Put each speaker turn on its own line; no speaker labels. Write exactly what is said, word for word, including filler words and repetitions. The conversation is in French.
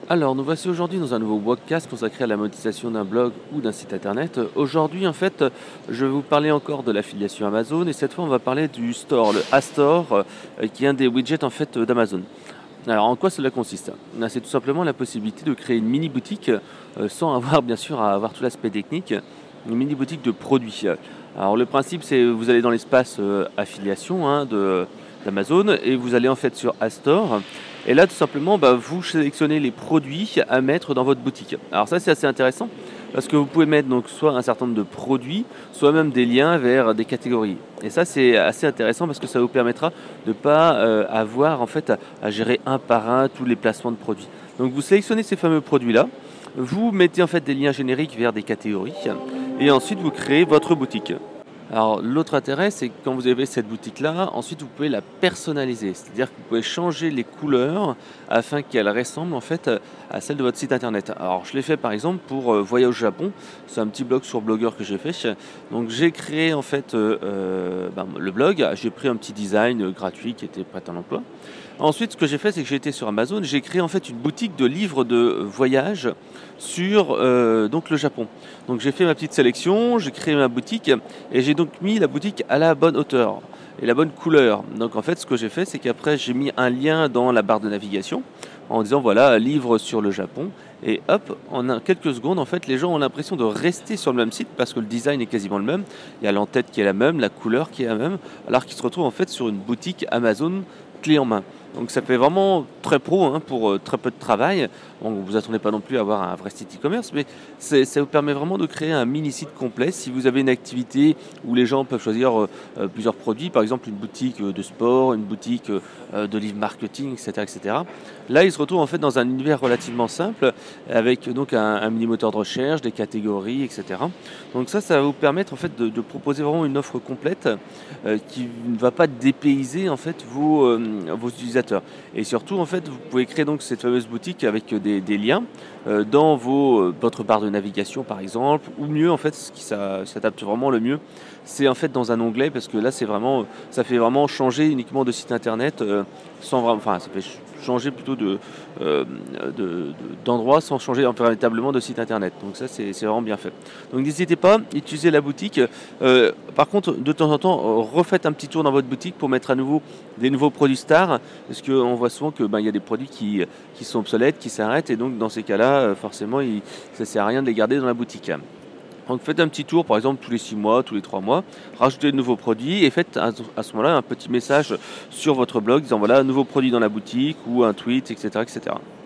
Alors, nous voici aujourd'hui dans un nouveau podcast consacré à la monétisation d'un blog ou d'un site internet. Aujourd'hui, en fait, je vais vous parler encore de l'affiliation Amazon et cette fois, on va parler du store, le A-Store, euh, qui est un des widgets en fait d'Amazon. Alors, en quoi cela consiste? Ben, c'est tout simplement la possibilité de créer une mini boutique euh, sans avoir bien sûr à avoir tout l'aspect technique, une mini boutique de produits. Alors, le principe, c'est vous allez dans l'espace euh, affiliation hein, de d'Amazon et vous allez en fait sur A-Store. Et là, tout simplement, bah, vous sélectionnez les produits à mettre dans votre boutique. Alors ça, c'est assez intéressant parce que vous pouvez mettre donc soit un certain nombre de produits, soit même des liens vers des catégories. Et ça, c'est assez intéressant parce que ça vous permettra de ne pas euh, avoir en fait à, à gérer un par un tous les placements de produits. Donc vous sélectionnez ces fameux produits-là, vous mettez en fait des liens génériques vers des catégories et ensuite vous créez votre boutique. Alors l'autre intérêt, c'est que quand vous avez cette boutique-là, ensuite vous pouvez la personnaliser. C'est-à-dire que vous pouvez changer les couleurs afin qu'elles ressemblent en fait à celles de votre site internet. Alors je l'ai fait par exemple pour euh, Voyage au Japon. C'est un petit blog sur Blogueur que j'ai fait. Donc j'ai créé en fait euh, euh, ben, le blog. J'ai pris un petit design euh, gratuit qui était prêt à l'emploi. Ensuite, ce que j'ai fait, c'est que j'ai été sur Amazon. J'ai créé en fait une boutique de livres de voyage sur euh, donc le Japon. Donc j'ai fait ma petite sélection, j'ai créé ma boutique et j'ai donc mis la boutique à la bonne hauteur et la bonne couleur. Donc en fait, ce que j'ai fait, c'est qu'après, j'ai mis un lien dans la barre de navigation en disant voilà, livre sur le Japon. Et hop, en un- quelques secondes, en fait, les gens ont l'impression de rester sur le même site parce que le design est quasiment le même. Il y a l'entête qui est la même, la couleur qui est la même, alors qu'ils se retrouvent en fait sur une boutique Amazon clé en main. Donc ça fait vraiment très pro hein, pour euh, très peu de travail. Bon, vous attendez pas non plus à avoir un vrai site e-commerce, mais c'est- ça vous permet vraiment de créer un mini site complet. Si vous avez une activité où les gens peuvent choisir euh, euh, plusieurs produits, par exemple une boutique euh, de sport, une boutique euh, euh, de livres marketing, et cetera, et cetera. Là, ils se retrouvent en fait dans un univers relativement simple, avec donc un, un mini moteur de recherche, des catégories, et cetera. Donc ça, ça va vous permettre en fait de, de proposer vraiment une offre complète euh, qui ne va pas dépayser en fait vos, euh, vos utilisateurs. Et surtout, en fait, vous pouvez créer donc cette fameuse boutique avec des, des liens euh, dans vos, euh, votre barre de navigation, par exemple, ou mieux, en fait, ce qui s'a- s'adapte vraiment le mieux, c'est en fait dans un onglet, parce que là, c'est vraiment, ça fait vraiment changer uniquement de site internet, euh, sans vraiment, enfin, ça fait ch- changer plutôt de, euh, de- de- d'endroit sans changer enfin, véritablement de site internet. Donc ça, c'est c'est vraiment bien fait. Donc n'hésitez pas, utilisez la boutique. Euh, par contre, de temps en temps, euh, refaites un petit tour dans votre boutique pour mettre à nouveau des nouveaux produits stars, parce qu'on voit souvent que ben, il y a des produits qui, qui sont obsolètes, qui s'arrêtent, et donc dans ces cas-là, euh, forcément, il, ça ne sert à rien de les garder dans la boutique. Donc faites un petit tour, par exemple tous les six mois, tous les trois mois, rajoutez de nouveaux produits et faites à, à ce moment-là un petit message sur votre blog disant voilà, un nouveau produit dans la boutique ou un tweet, et cetera, et cetera.